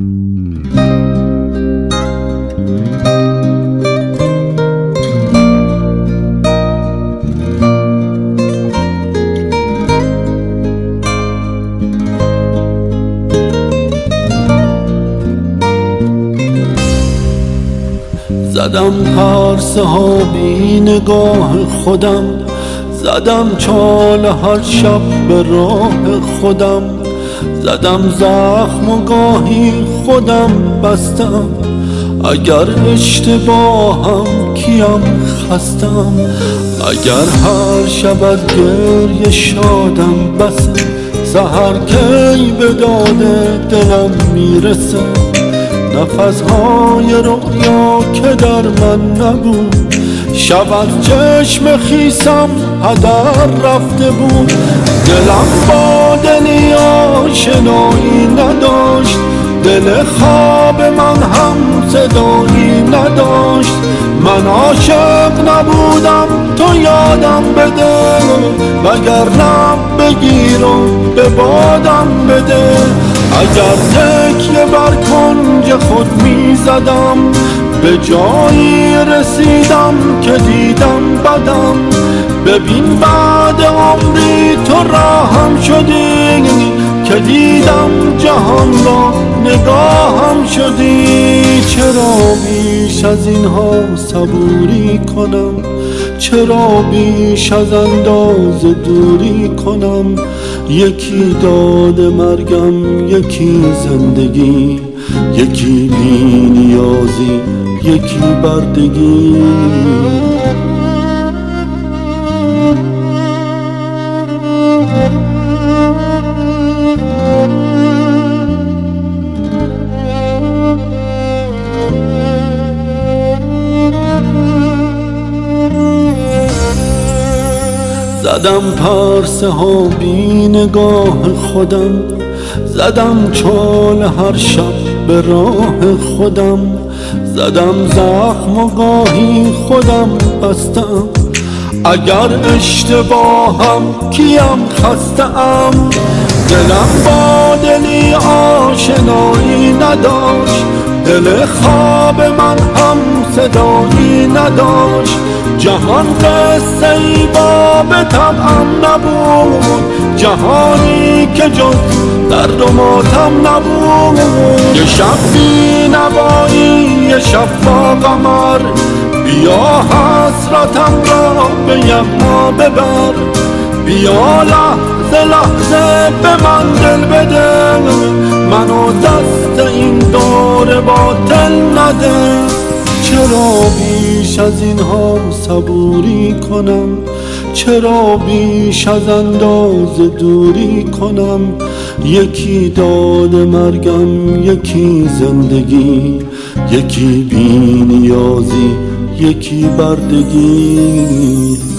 زدم پرسه ها بی نگاه خودم، زدم چال هر شب به راه خودم، زدم زخم و گاهی خودم بستم. اگر اشتباهم کیم خستم، اگر هر شب از گریه شادم بسه، سحر کی به داد دلم میرسه. نفسهای رویا که در من نبود، شب از چشم خیسم هدر رفته بود. دلم با دلی آشنایی نداشت، دل خواب من هم صدایی نداشت. من عاشق نبودم تو یادم بده، وگرنه بگیر و به بادم بده. اگر تکیه بر کنج خود می زدم، به جایی رسیدم که دیدم بدم. ببین بعد عمری تو راهم شدی، که دیدم جهان را نگاهم شدی. چرا بیش از اینها صبوری کنم، چرا بیش از اندازه دوری کنم. یکی داد مرگم، یکی زندگی، یکی بی نیازی، یکی بردگی. زدم پرسه ها بی نگاه خودم، زدم چال هر شب به راه خودم، زدم زخم و گاهی خودم بستم. اگر اشتباهم کیم خسته‌ام، دلم با دلی آشنایی نداشت، دل خواب من هم صدایی نداشت. جهان قصه ای باب طبعم نبود، جهانی که جز درد و ماتم نبود. یه شب بی نوایی، یه شب با قمر، بیا حسرتم را به یغما ببر. بیا لحظه لحظه به من دل بده، منو دست این دور باطل نده. چرا بیش از اینها صبوری کنم، چرا بیش از اندازه دوری کنم. یکی داد مرگم، یکی زندگی، یکی بی نیازی، یکی بردگی.